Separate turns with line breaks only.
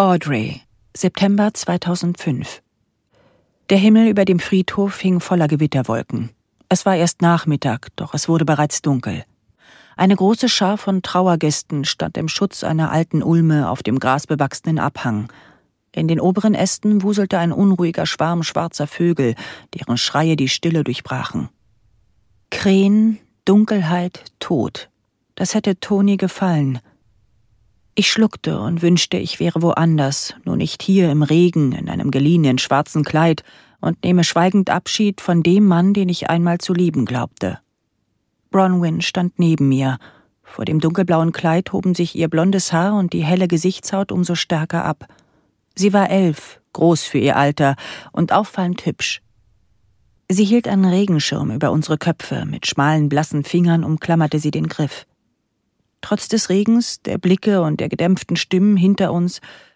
Audrey, September 2005. Der Himmel über dem Friedhof hing voller Gewitterwolken. Es war erst Nachmittag, doch es wurde bereits dunkel. Eine große Schar von Trauergästen stand im Schutz einer alten Ulme auf dem grasbewachsenen Abhang. In den oberen Ästen wuselte ein unruhiger Schwarm schwarzer Vögel, deren Schreie die Stille durchbrachen. Krähen, Dunkelheit, Tod. Das hätte Toni gefallen. Ich schluckte und wünschte, ich wäre woanders, nur nicht hier im Regen, in einem geliehenen schwarzen Kleid und nehme schweigend Abschied von dem Mann, den ich einmal zu lieben glaubte. Bronwyn stand neben mir. Vor dem dunkelblauen Kleid hoben sich ihr blondes Haar und die helle Gesichtshaut umso stärker ab. Sie war 11, groß für ihr Alter und auffallend hübsch. Sie hielt einen Regenschirm über unsere Köpfe, mit schmalen, blassen Fingern umklammerte sie den Griff. Trotz des Regens, der Blicke und der gedämpften Stimmen hinter uns